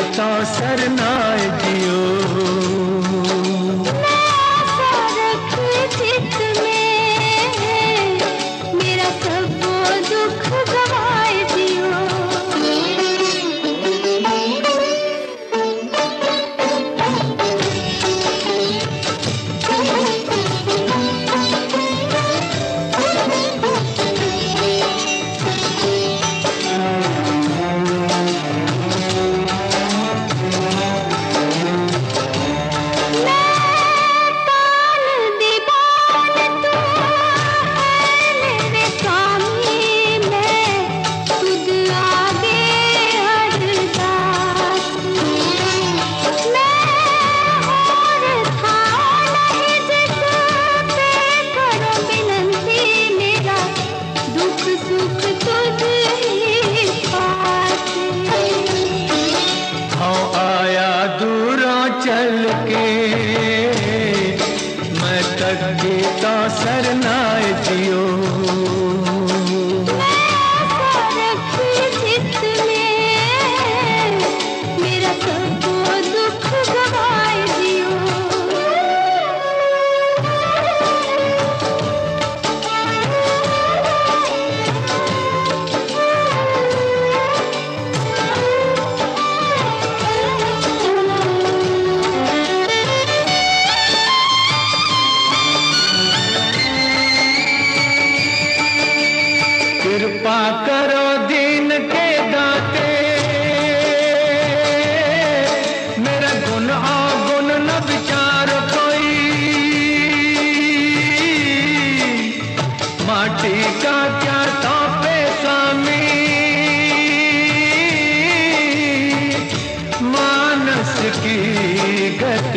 तो सरनाए जियो। चल के मैं तक तो सरनाए जियो। कृपा करो दीन के दाते, मेरा गुण अवगुण न विचार कोई। माटी का क्या तोपे स्वामी, मानस की गत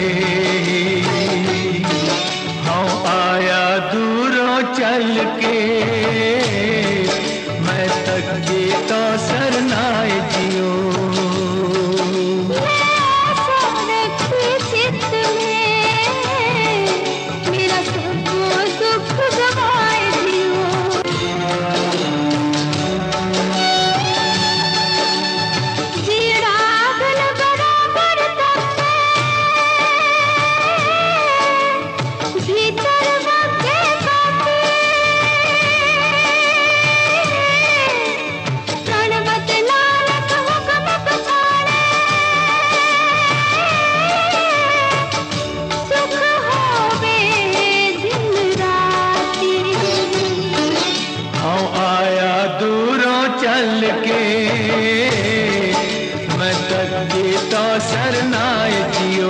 हाँ आया दूरों चल के मैं तक तो सरनाए जियो। चल के मैं तक तो सरनाए जियो।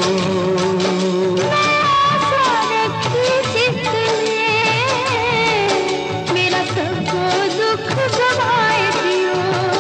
मेरा सब दुख गवाए जियो।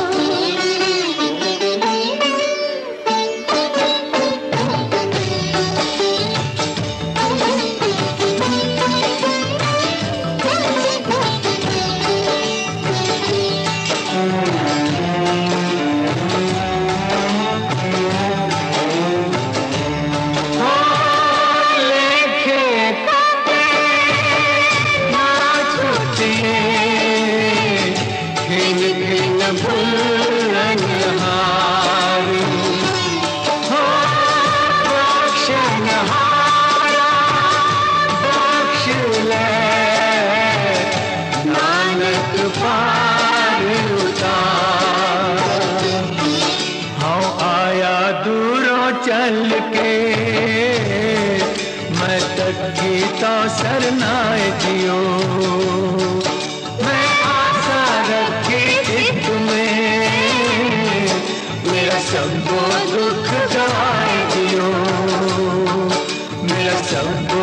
चल के मैं तक तो सरनाए जियो। मैं आशा रखी थी तुम्हें, मेरा सब दुख गवाए जियो। मेरा सब